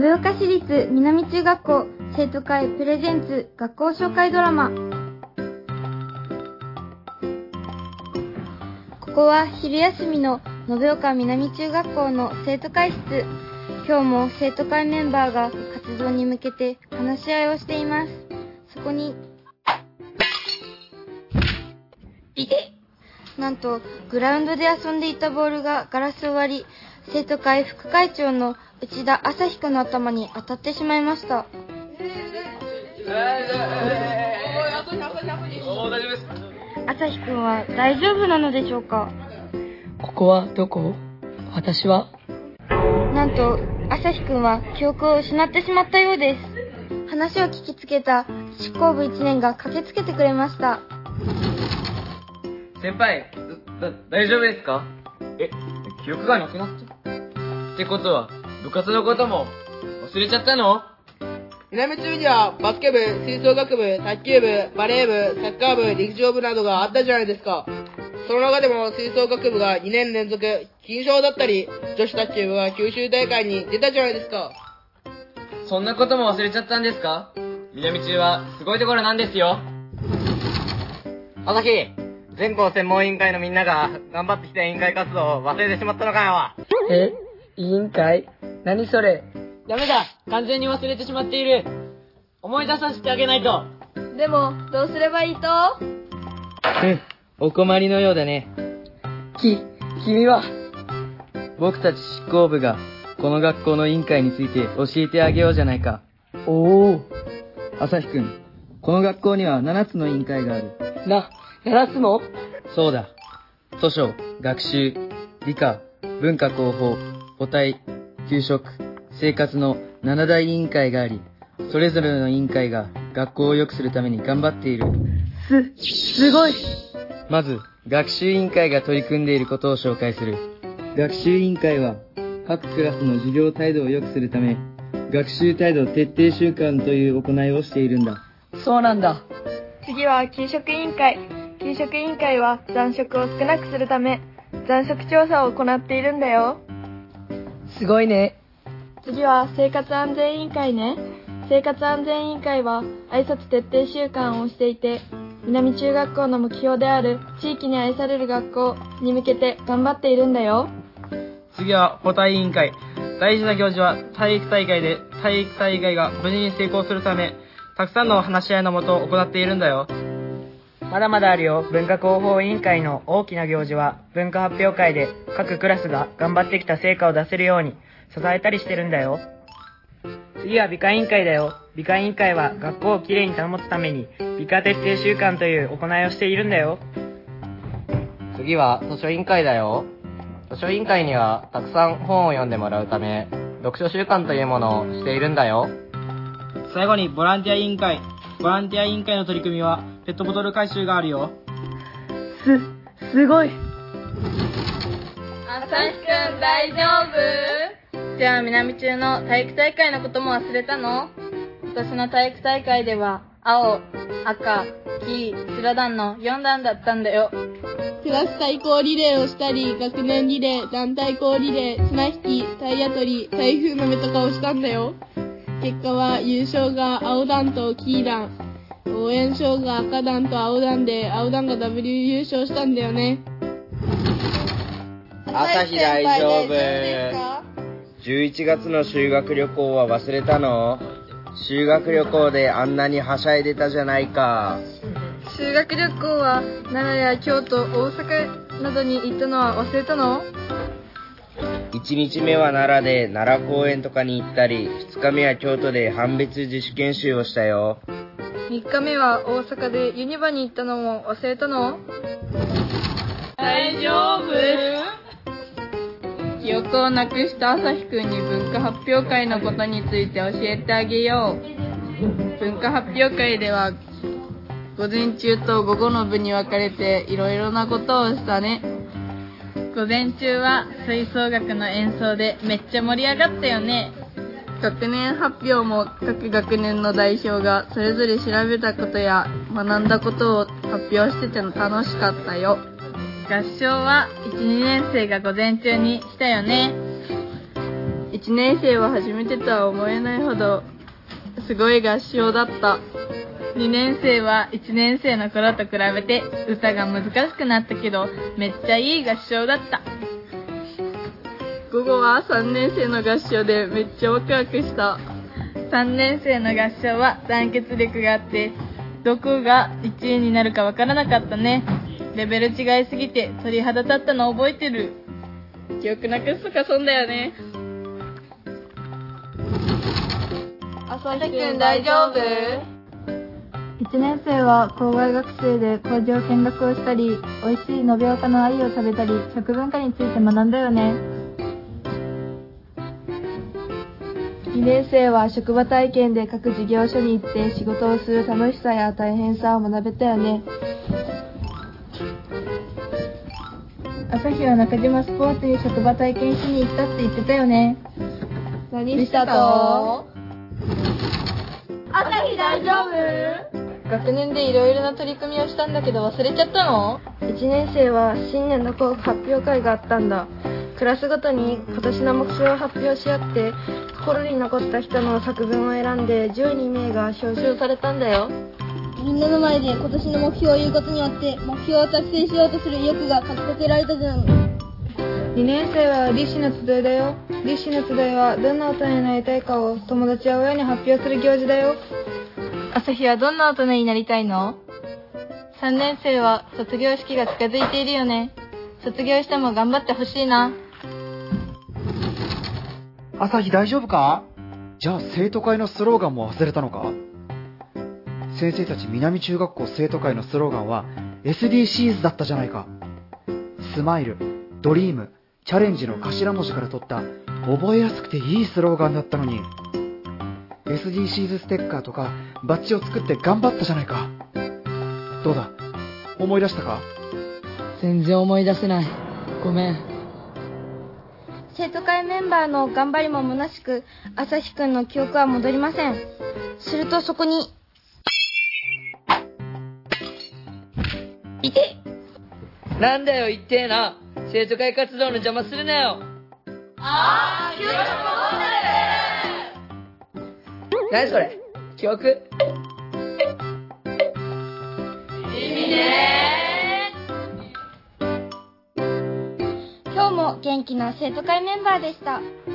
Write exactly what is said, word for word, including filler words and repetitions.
延岡市立南中学校生徒会プレゼンツ学校紹介ドラマ。ここは昼休みの延岡南中学校の生徒会室。今日も生徒会メンバーが活動に向けて話し合いをしています。そこにいてなんとグラウンドで遊んでいたボールがガラスを割り、生徒会副会長の内田朝日くんの頭に当たってしまいました。朝日くんは大丈夫なのでしょうか？ ここはどこ？私は？ なんと朝日くんは記憶を失ってしまったようです。話を聞きつけた執行部いちねんが駆けつけてくれました。 先輩、だ、大丈夫ですか？え、記憶がなくなった？ってことは、部活のことも忘れちゃったの？ 南中にはバスケ部、吹奏楽部、卓球部、バレー部、サッカー部、陸上部などがあったじゃないですか。その中でも吹奏楽部がにねん連続金賞だったり、女子卓球部が九州大会に出たじゃないですか。 そんなことも忘れちゃったんですか？南中はすごいところなんですよ。 朝日、全校専門委員会のみんなが頑張ってきた委員会活動を忘れてしまったのかよ。 え？委員会？何それ？ ダメだ、完全に忘れてしまっている。思い出させてあげないと。 でもどうすればいいと？ うん、お困りのようだね。 き、君は？ 僕たち執行部がこの学校の委員会について教えてあげようじゃないか。 おお。 朝日くん、この学校にはななつの委員会がある。 な、ななつも？ そうだ。図書、学習、理科、文化広報、補体、給食、生活のなな大委員会があり、それぞれの委員会が学校を良くするために頑張っている。 す、すごい。 まず、学習委員会が取り組んでいることを紹介する。学習委員会は、各クラスの授業態度を良くするため、学習態度徹底習慣という行いをしているんだ。 そうなんだ。 次は給食委員会。給食委員会は残食を少なくするため、残食調査を行っているんだよ。 すごいね。 次は生活安全委員会ね。生活安全委員会は挨拶徹底習慣をしていて、南中学校の目標である地域に愛される学校に向けて頑張っているんだよ。 次は補体委員会。大事な行事は体育大会で、体育大会が無事に成功するため、たくさんの話し合いのもと行っているんだよ。 まだまだあるよ。文化広報委員会の大きな行事は文化発表会で各クラスが頑張ってきた成果を出せるように支えたりしてるんだよ。次は美化委員会だよ。美化委員会は学校をきれいに保つために美化徹底習慣という行いをしているんだよ。次は図書委員会だよ。図書委員会にはたくさん本を読んでもらうため読書習慣というものをしているんだよ。 最後にボランティア委員会。ボランティア委員会の取り組みはペットボトル回収があるよ。 す、すごい。 朝日くん大丈夫？じゃあ南中の体育大会のことも忘れたの？今年の体育大会では青、赤、黄、白団のよん団だったんだよ。 クラス対抗リレーをしたり、学年リレー、団体校リレー、綱引き、体当たり、台風の目とかをしたんだよ。結果は優勝が青団と黄団、応援賞が赤団と青団で、青団がダブル優勝したんだよね。 朝日大丈夫。じゅういちがつの修学旅行は忘れたの？修学旅行であんなにはしゃいでたじゃないか。 修学旅行は奈良や京都、大阪などに行ったのは忘れたの？ いちにちめは奈良で奈良公園とかに行ったり、ふつかめは京都で判別自主研修をしたよ。 みっかめは大阪でユニバに行ったのも忘れたの？ 大丈夫？記憶をなくした朝日くんに文化発表会のことについて教えてあげよう。文化発表会では午前中と午後の部に分かれていろいろなことをしたね。午前中は吹奏楽の演奏でめっちゃ盛り上がったよね。学年発表も各学年の代表がそれぞれ調べたことや学んだことを発表してて楽しかったよ。合唱はいち、にねん生が午前中にしたよね。いちねん生は初めてとは思えないほどすごい合唱だった。にねん生はいちねん生の頃と比べて歌が難しくなったけどめっちゃいい合唱だった。午後はさんねん生の合唱でめっちゃワクワクした。さんねん生の合唱は団結力があってどこがいちいになるかわからなかったね。レベル違いすぎて鳥肌立ったの覚えてる。記憶なくすとかそんだよね。 朝日くん大丈夫？いちねん生は校外学生で工場見学をしたり、美味しい延岡の鮎を食べたり、食文化について学んだよね。にねん生は職場体験で各事業所に行って仕事をする楽しさや大変さを学べたよね。朝日は中島スポーツに職場体験しに行ったって言ってたよね。何したと？朝日大丈夫？学年でいろいろな取り組みをしたんだけど忘れちゃったの？いちねん生は新年の校発表会があったんだ。クラスごとに今年の目標を発表し合って心に残った人の作文を選んでじゅうにめいが表彰されたんだよ。 みんなの前で今年の目標を言うことによって目標を達成しようとする意欲がかき立てられたじゃん。 にねん生は立志の集いだよ。立志の集いはどんな大人になりたいかを友達や親に発表する行事だよ。朝日はどんな大人になりたいの？さんねん生は卒業式が近づいているよね。卒業しても頑張ってほしいな。 朝日大丈夫か？じゃあ生徒会のスローガンも忘れたのか？先生たち南中学校生徒会のスローガンは エスディーシーズ だったじゃないか。スマイル、ドリーム、チャレンジの頭文字から取った覚えやすくていいスローガンだったのに エスディーシーズ ステッカーとかバッジを作って頑張ったじゃないか。どうだ、思い出したか？ 全然思い出せない。ごめん。 生徒会メンバーの頑張りも虚しく朝日くんの記憶は戻りません。するとそこにいてなんだよ言ってえな。生徒会活動の邪魔するなよ。 あー、記憶戻る。 何それ？記憶？ 意味ねー。今日も元気な生徒会メンバーでした。